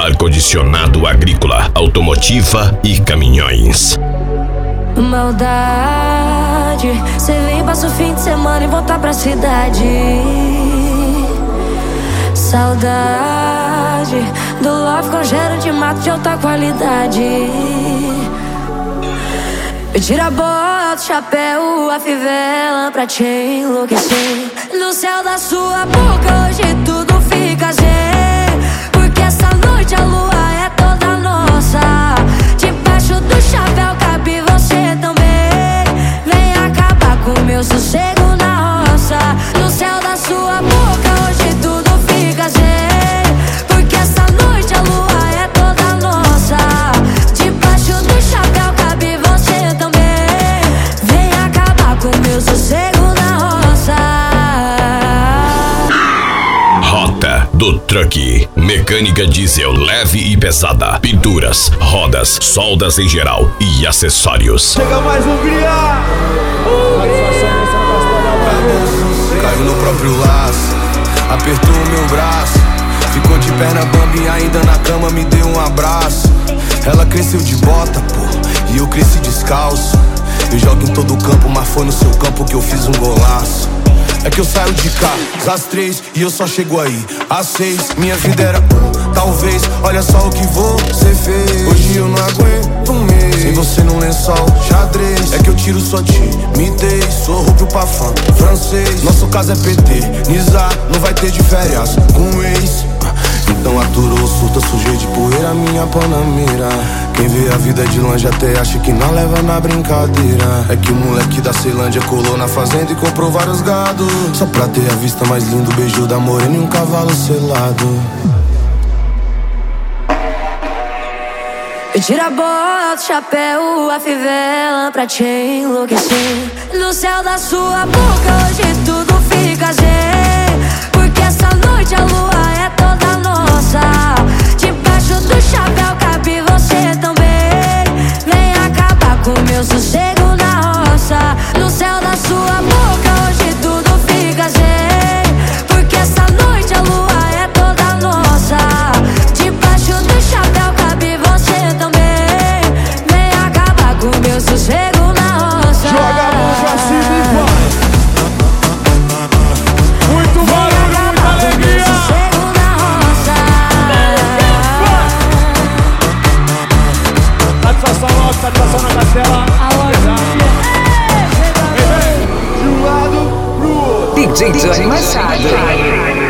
ar-condicionado agrícola, automotiva e caminhões. Maldade, cê vem, passa o fim de semana e voltar pra cidade. Saudade do love com cheiro de mato de alta qualidade. Eu tiro a bota, o chapéu, a fivela pra te enlouquecer. No céu da sua boca hoje tudo fica zen, porque essa noite a lua é toda nossa. Debaixo do chapéu cabe você também. Vem acabar com o meu sossego na roça. No céu da sua boca hoje tudo fica zen, porque essa noite a lua é toda nossa. Debaixo do chapéu cabe você também. Vem acabar com o meu sossego na roça. Rota do Truck. Mecânica diesel leve e pesada. Pinturas, rodas, soldas em geral e acessórios. Chega mais Hungria! Caiu no próprio laço, apertou o meu braço. Ficou de perna bamba e ainda na cama me deu um abraço. Ela cresceu de bota, pô, e eu cresci descalço. Eu jogo em todo campo, mas foi no seu campo que eu fiz um golaço. É que eu saio de cá às 3 e eu só chego aí às 6. Minha vida era talvez, olha só o que você fez. Hoje eu não aguento um mês sem você num lençol xadrez. É que eu tiro sua timidez, sou roubo pra fã francês. Nosso caso é PT, Nizar, não vai ter de férias com ex. Então aturou, surta, sujei de poeira minha panamera. Quem vê a vida de longe até acha que não leva na brincadeira. É que o moleque da Ceilândia colou na fazenda e comprou vários gados, só pra ter a vista mais linda, o beijo da morena e um cavalo selado. Eu tiro a bota, o chapéu, a fivela pra te enlouquecer. No céu da sua boca hoje tudo fica zen, porque essa noite a lua é toda nossa. Debaixo do chapéu cabe você também. Vem acabar com o meu sossego na roça. No céu da sua boca hoje tudo fica zen, porque essa noite a lua é toda nossa. Debaixo do chapéu cabe você também. Vem acabar com o meu sossego na roça. Joga a mão pra cima e vai. Muito barulho, muita alegria. Sossego na roça. Satisfação logo, satisfação na castela. DJ Johnny Machado.